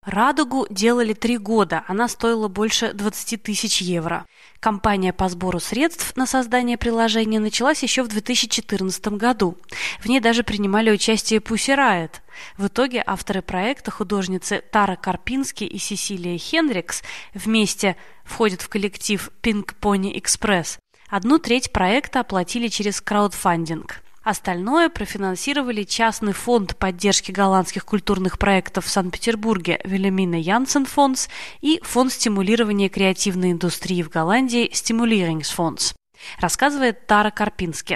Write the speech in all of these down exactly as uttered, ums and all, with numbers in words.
«Радугу» делали три года, она стоила больше двадцать тысяч евро. Кампания по сбору средств на создание приложения началась еще в две тысячи четырнадцатом году. В ней даже принимали участие Pussy Riot. В итоге авторы проекта, художницы Тара Карпински и Сесилия Хендрикс, вместе входят в коллектив Pink Pony Express. Одну треть проекта оплатили через краудфандинг. Остальное профинансировали частный фонд поддержки голландских культурных проектов в Санкт-Петербурге Wilhelmina Janssen Fonds и фонд стимулирования креативной индустрии в Голландии Stimuleringsfonds, рассказывает Тара Карпински.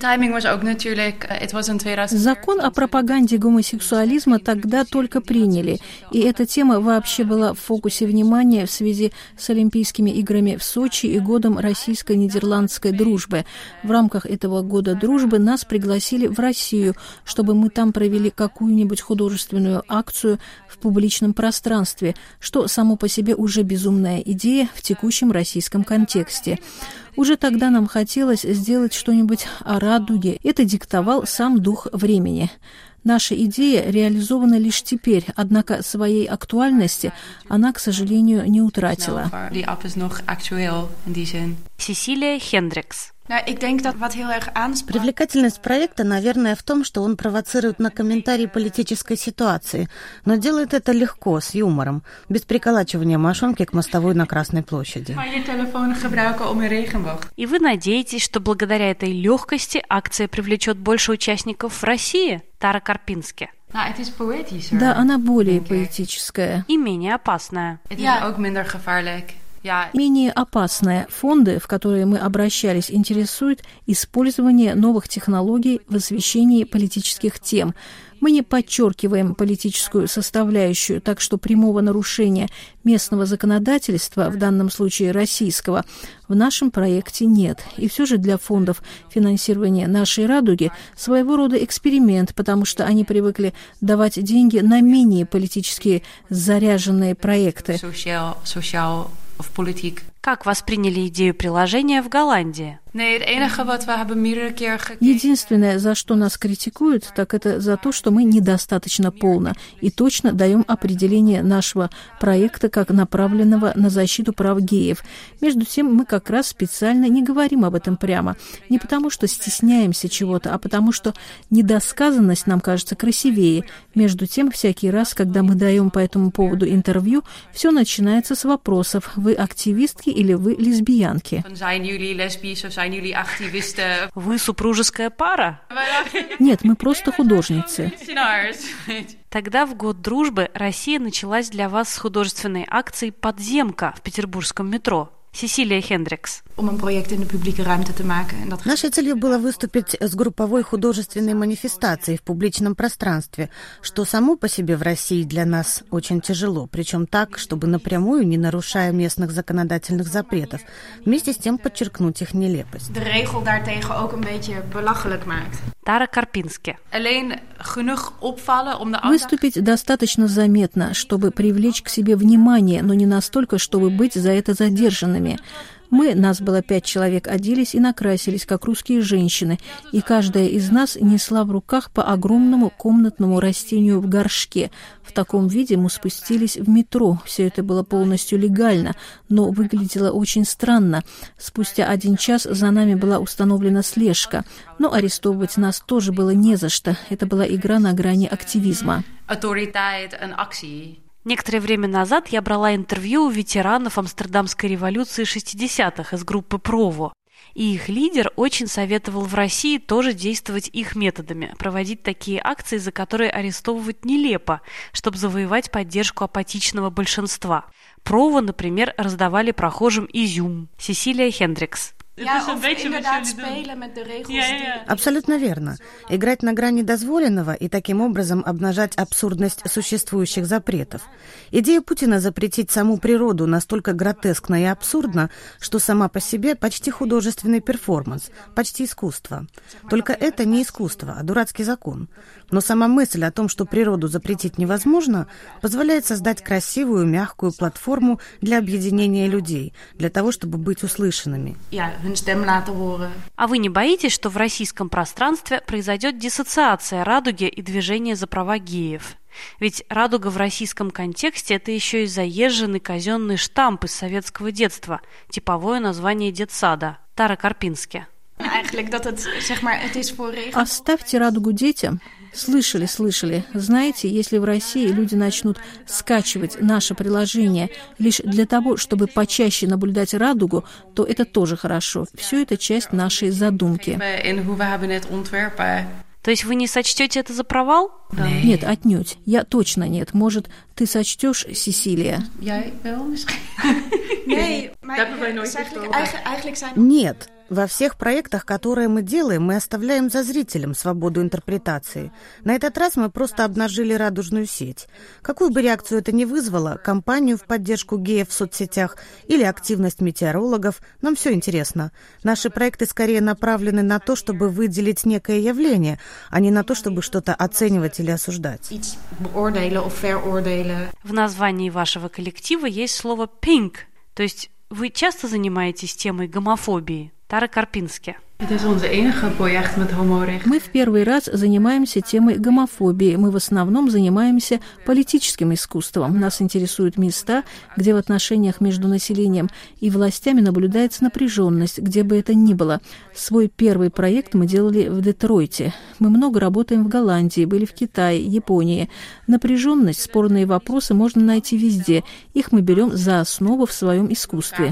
Закон о пропаганде гомосексуализма тогда только приняли, и эта тема вообще была в фокусе внимания в связи с Олимпийскими играми в Сочи и годом российско-нидерландской дружбы. В рамках этого года дружбы нас пригласили в Россию, чтобы мы там провели какую-нибудь художественную акцию в публичном пространстве, что само по себе уже безумная идея в текущем российском контексте. Уже тогда нам хотелось сделать что-нибудь о радуге. Это диктовал сам дух времени. Наша идея реализована лишь теперь, однако своей актуальности она, к сожалению, не утратила. Сесилия Хендрикс. Привлекательность проекта, наверное, в том, что он провоцирует на комментарии политической ситуации, но делает это легко, с юмором, без приколачивания мошонки к мостовой на Красной площади. И вы надеетесь, что благодаря этой легкости акция привлечет больше участников в России? Тара Карпински. Да, она более поэтическая. И менее опасная. Менее опасные фонды, в которые мы обращались, интересуют использование новых технологий в освещении политических тем. Мы не подчеркиваем политическую составляющую, так что прямого нарушения местного законодательства, в данном случае российского, в нашем проекте нет. И все же для фондов финансирования нашей «Радуги» своего рода эксперимент, потому что они привыкли давать деньги на менее политически заряженные проекты. В политик. Как восприняли идею приложения в Голландии? Единственное, за что нас критикуют, так это за то, что мы недостаточно полно и точно даем определение нашего проекта как направленного на защиту прав геев. Между тем, мы как раз специально не говорим об этом прямо. Не потому, что стесняемся чего-то, а потому, что недосказанность нам кажется красивее. Между тем, всякий раз, когда мы даем по этому поводу интервью, все начинается с вопросов: вы активистки или вы лесбиянки? Вы супружеская пара? Нет, мы просто художницы. Тогда в год дружбы Россия началась для вас с художественной акцией «Подземка» в петербургском метро. Сесилия Хендрикс. Нашей целью было выступить с групповой художественной манифестацией в публичном пространстве, что само по себе в России для нас очень тяжело, причем так, чтобы напрямую, не нарушая местных законодательных запретов, вместе с тем подчеркнуть их нелепость. Тара Карпински. Выступить достаточно заметно, чтобы привлечь к себе внимание, но не настолько, чтобы быть за это задержанными. Мы, нас было пять человек, оделись и накрасились, как русские женщины, и каждая из нас несла в руках по огромному комнатному растению в горшке. В таком виде мы спустились в метро. Все это было полностью легально, но выглядело очень странно. Спустя один час за нами была установлена слежка, но арестовывать нас тоже было не за что. Это была игра на грани активизма. Некоторое время назад я брала интервью у ветеранов Амстердамской революции шестидесятых из группы «Прово». И их лидер очень советовал в России тоже действовать их методами, проводить такие акции, за которые арестовывать нелепо, чтобы завоевать поддержку апатичного большинства. «Прово», например, раздавали прохожим изюм. Сесилия Хендрикс. Абсолютно верно. Играть на грани дозволенного и таким образом обнажать абсурдность существующих запретов. Идея Путина запретить саму природу настолько гротескна и абсурдна, что сама по себе почти художественный перформанс, почти искусство. Только это не искусство, а дурацкий закон. Но сама мысль о том, что природу запретить невозможно, позволяет создать красивую, мягкую платформу для объединения людей, для того, чтобы быть услышанными. А вы не боитесь, что в российском пространстве произойдет диссоциация радуги и движения за права геев? Ведь радуга в российском контексте – это еще и заезженный казенный штамп из советского детства, типовое название детсада. Тара Карпински. Оставьте радугу детям. Слышали, слышали. Знаете, если в России люди начнут скачивать наше приложение лишь для того, чтобы почаще наблюдать радугу, то это тоже хорошо. Все это часть нашей задумки. То есть вы не сочтете это за провал? Да. Нет, отнюдь. Я точно нет. Может, ты сочтешь, Сесилия? Нет. Во всех проектах, которые мы делаем, мы оставляем за зрителем свободу интерпретации. На этот раз мы просто обнажили радужную сеть. Какую бы реакцию это ни вызвало, кампанию в поддержку геев в соцсетях или активность метеорологов, нам все интересно. Наши проекты скорее направлены на то, чтобы выделить некое явление, а не на то, чтобы что-то оценивать или осуждать. В названии вашего коллектива есть слово «pink», то есть вы часто занимаетесь темой гомофобии? Тара Карпински. Мы в первый раз занимаемся темой гомофобии. Мы в основном занимаемся политическим искусством. Нас интересуют места, где в отношениях между населением и властями наблюдается напряженность, где бы это ни было. Свой первый проект мы делали в Детройте. Мы много работаем в Голландии, были в Китае, Японии. Напряженность, спорные вопросы можно найти везде. Их мы берем за основу в своем искусстве.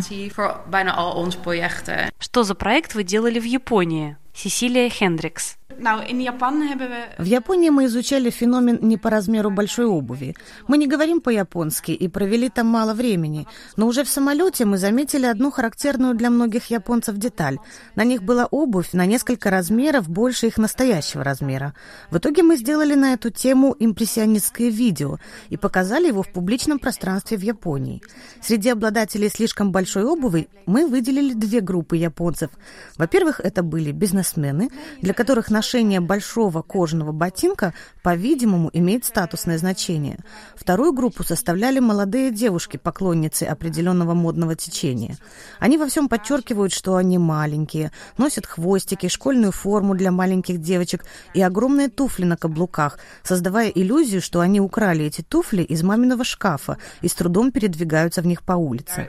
Что за проект вы делали в Японии? Сесилия Хендрикс. В Японии мы изучали феномен не по размеру большой обуви. Мы не говорим по-японски и провели там мало времени, но уже в самолете мы заметили одну характерную для многих японцев деталь. На них была обувь на несколько размеров больше их настоящего размера. В итоге мы сделали на эту тему импрессионистское видео и показали его в публичном пространстве в Японии. Среди обладателей слишком большой обуви мы выделили две группы японцев. Во-первых, это были бизнесмены, для которых наш Ношение большого кожаного ботинка, по-видимому, имеет статусное значение. Вторую группу составляли молодые девушки, поклонницы определенного модного течения. Они во всем подчеркивают, что они маленькие, носят хвостики, школьную форму для маленьких девочек и огромные туфли на каблуках, создавая иллюзию, что они украли эти туфли из маминого шкафа и с трудом передвигаются в них по улице.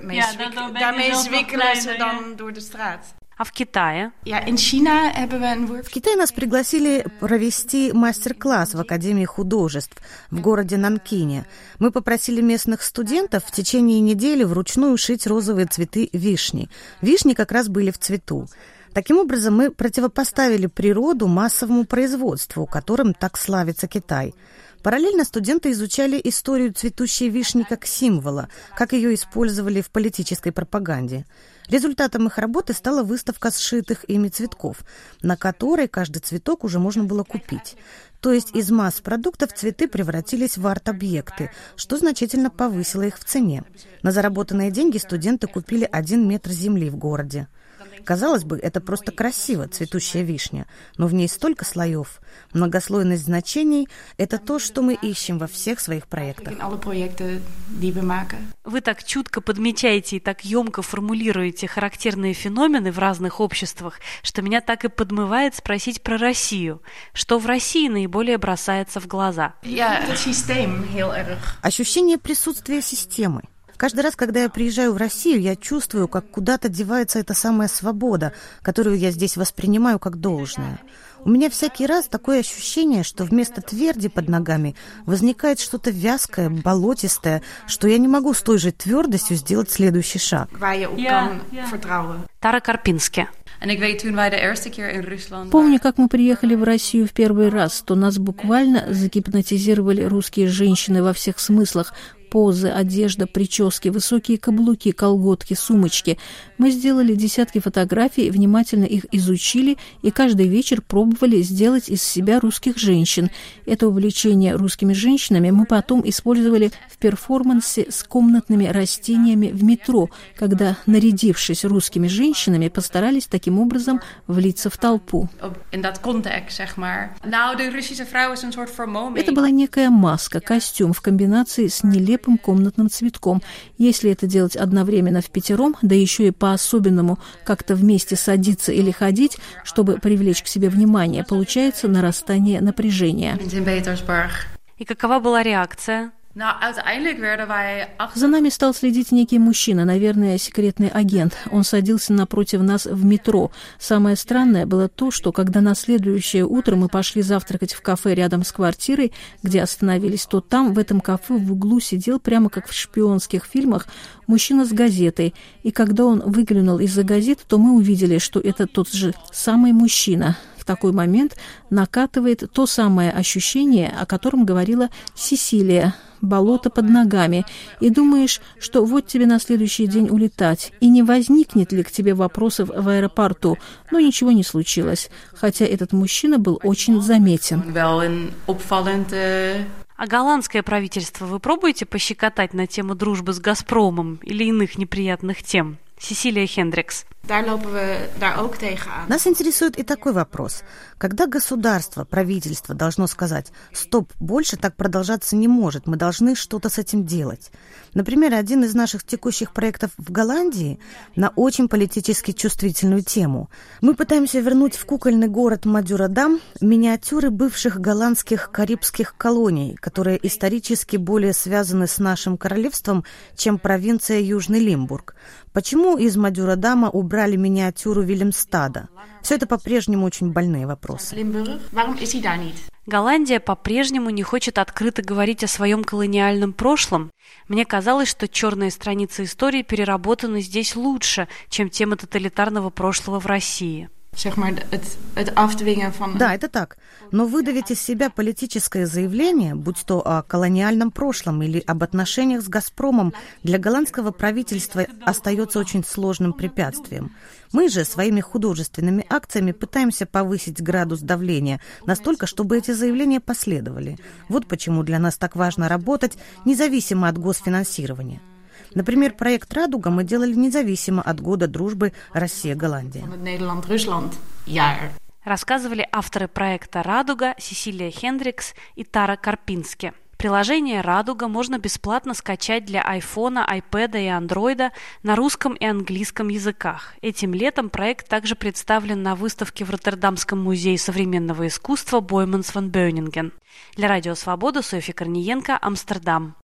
А в Китае? В Китае нас пригласили провести мастер-класс в Академии художеств в городе Нанкине. Мы попросили местных студентов в течение недели вручную шить розовые цветы вишни. Вишни как раз были в цвету. Таким образом, мы противопоставили природу массовому производству, которым так славится Китай. Параллельно студенты изучали историю цветущей вишни как символа, как ее использовали в политической пропаганде. Результатом их работы стала выставка сшитых ими цветков, на которой каждый цветок уже можно было купить. То есть из масс-продуктов цветы превратились в арт-объекты, что значительно повысило их в цене. На заработанные деньги студенты купили один метр земли в городе. Казалось бы, это просто красиво, цветущая вишня, но в ней столько слоев. Многослойность значений – это то, что мы ищем во всех своих проектах. Вы так чутко подмечаете и так емко формулируете характерные феномены в разных обществах, что меня так и подмывает спросить про Россию. Что в России наиболее бросается в глаза? Ощущение присутствия системы. Каждый раз, когда я приезжаю в Россию, я чувствую, как куда-то девается эта самая свобода, которую я здесь воспринимаю как должное. У меня всякий раз такое ощущение, что вместо тверди под ногами возникает что-то вязкое, болотистое, что я не могу с той же твердостью сделать следующий шаг. Yeah, yeah. Тара Карпински. Помню, как мы приехали в Россию в первый раз, то нас буквально загипнотизировали русские женщины во всех смыслах. Позы, одежда, прически, высокие каблуки, колготки, сумочки. Мы сделали десятки фотографий, внимательно их изучили и каждый вечер пробовали сделать из себя русских женщин. Это увлечение русскими женщинами мы потом использовали в перформансе с комнатными растениями в метро, когда, нарядившись русскими женщинами, постарались таким образом влиться в толпу. Это была некая маска, костюм в комбинации с нелепой глупым комнатным цветком. Если это делать одновременно впятером, да еще и по-особенному как-то вместе садиться или ходить, чтобы привлечь к себе внимание, получается нарастание напряжения. И какова была реакция? За нами стал следить некий мужчина, наверное, секретный агент. Он садился напротив нас в метро. Самое странное было то, что когда на следующее утро мы пошли завтракать в кафе рядом с квартирой, где остановились, то там, в этом кафе, в углу сидел, прямо как в шпионских фильмах, мужчина с газетой. И когда он выглянул из-за газеты, то мы увидели, что это тот же самый мужчина. В такой момент накатывает то самое ощущение, о котором говорила Сесилия, болото под ногами, и думаешь, что вот тебе на следующий день улетать, и не возникнет ли к тебе вопросов в аэропорту, но ничего не случилось, хотя этот мужчина был очень заметен. А голландское правительство вы пробуете пощекотать на тему дружбы с «Газпромом» или иных неприятных тем? Сесилия Хендрикс. Нас интересует и такой вопрос. Когда государство, правительство должно сказать: «Стоп, больше так продолжаться не может, мы должны что-то с этим делать». Например, один из наших текущих проектов в Голландии на очень политически чувствительную тему. Мы пытаемся вернуть в кукольный город Мадюродам миниатюры бывших голландских карибских колоний, которые исторически более связаны с нашим королевством, чем провинция Южный Лимбург. Почему из Мадюродама убрали миниатюру Вильямстада? Все это по-прежнему очень больные вопросы. Голландия по-прежнему не хочет открыто говорить о своем колониальном прошлом. Мне казалось, что черные страницы истории переработаны здесь лучше, чем тема тоталитарного прошлого в России. Да, это так. Но выдавить из себя политическое заявление, будь то о колониальном прошлом или об отношениях с «Газпромом», для голландского правительства остается очень сложным препятствием. Мы же своими художественными акциями пытаемся повысить градус давления настолько, чтобы эти заявления последовали. Вот почему для нас так важно работать независимо от госфинансирования. Например, проект «Радуга» мы делали независимо от года дружбы Россия-Голландия. Рассказывали авторы проекта «Радуга» Сесилия Хендрикс и Тара Карпински. Приложение «Радуга» можно бесплатно скачать для айфона, айпэда и андроида на русском и английском языках. Этим летом проект также представлен на выставке в Роттердамском музее современного искусства Бойманс ван Бeuningen. Для Радио Свобода Софья Корниенко, Амстердам.